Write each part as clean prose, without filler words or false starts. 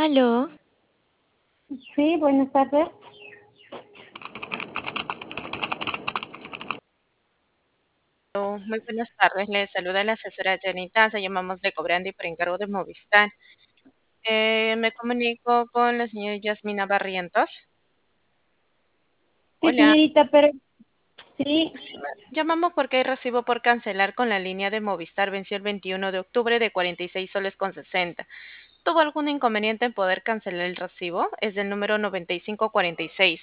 Aló, Sí, buenas tardes. Muy buenas tardes, le saluda la asesora Janita, se llamamos de Cobrandi por encargo de Movistar. Me comunico con la señora Yasmina Barrientos. Sí, Hola, señorita, pero sí, llamamos porque hay recibo por cancelar con la línea de Movistar, venció el 21 de octubre de 46 soles con 60. ¿Tuvo algún inconveniente en poder cancelar el recibo? Es del número 9546.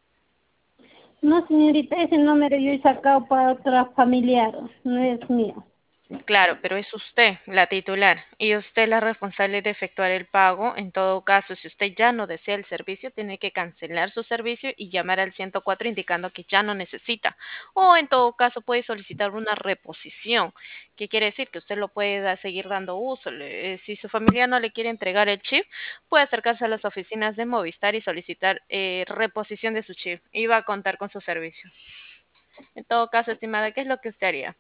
no, señorita, ese número yo he sacado para otra familiar, no es mío. Claro, pero es usted la titular y usted la responsable de efectuar el pago. En todo caso, si usted ya no desea el servicio, tiene que cancelar su servicio y llamar al 104 indicando que ya no necesita. O en todo caso, puede solicitar una reposición, que quiere decir que usted lo puede seguir dando uso. Si su familia no le quiere entregar el chip, puede acercarse a las oficinas de Movistar y solicitar reposición de su chip y va a contar con su servicio. En todo caso, estimada, ¿qué es lo que usted haría?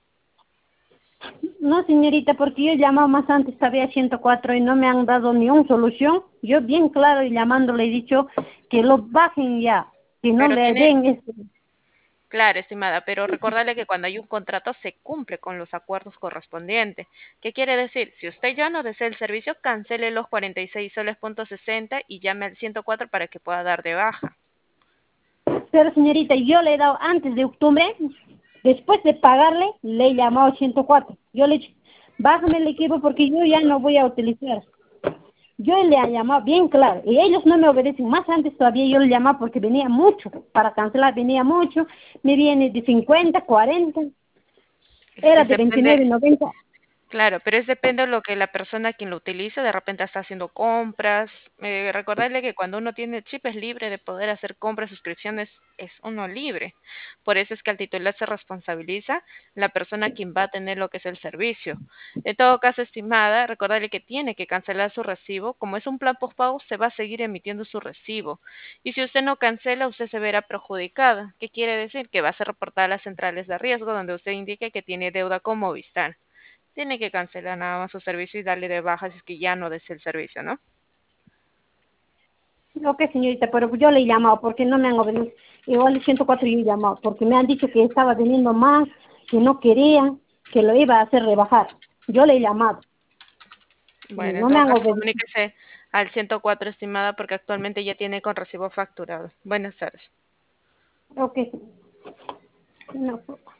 No, señorita, porque yo he llamado más antes, todavía 104 y no me han dado ni una solución. Yo bien claro y llamando le he dicho que lo bajen ya, que no Pero le tiene den este. Claro, estimada, pero recordarle que cuando hay un contrato se cumple con los acuerdos correspondientes. ¿Qué quiere decir? Si usted ya no desea el servicio, cancele los 46 soles punto 60 y llame al 104 para que pueda dar de baja. Pero, señorita, yo le he dado antes de octubre, después de pagarle, le he llamado 104. Yo le he dicho, bájame el equipo porque yo ya no voy a utilizar. Yo le he llamado bien claro y ellos no me obedecen. Más antes todavía yo le llamaba porque venía mucho. Para cancelar venía mucho. Me viene de 50, 40. Era de Depende. 29.90. Claro, pero es depende de lo que la persona quien lo utilice, de repente está haciendo compras. Recordarle que cuando uno tiene chip es libre de poder hacer compras, suscripciones, es uno libre. Por eso es que al titular se responsabiliza la persona quien va a tener lo que es el servicio. En todo caso, estimada, recordarle que tiene que cancelar su recibo. Como es un plan postpago, se va a seguir emitiendo su recibo. Y si usted no cancela, usted se verá perjudicada. ¿Qué quiere decir? Que va a ser reportada a las centrales de riesgo, donde usted indique que tiene deuda con Movistar. Tiene que cancelar nada más su servicio y darle de baja si es que ya no desea el servicio, ¿no? Ok, señorita, pero yo le he llamado porque no me han obedecido. Igual el 104 yo he llamado porque me han dicho que estaba teniendo más, que no querían, que lo iba a hacer rebajar. Yo le he llamado y Bueno, en no me todo han caso, obedecido. comuníquese al 104, estimada, porque actualmente ya tiene con recibo facturado. Buenas tardes. Ok, no.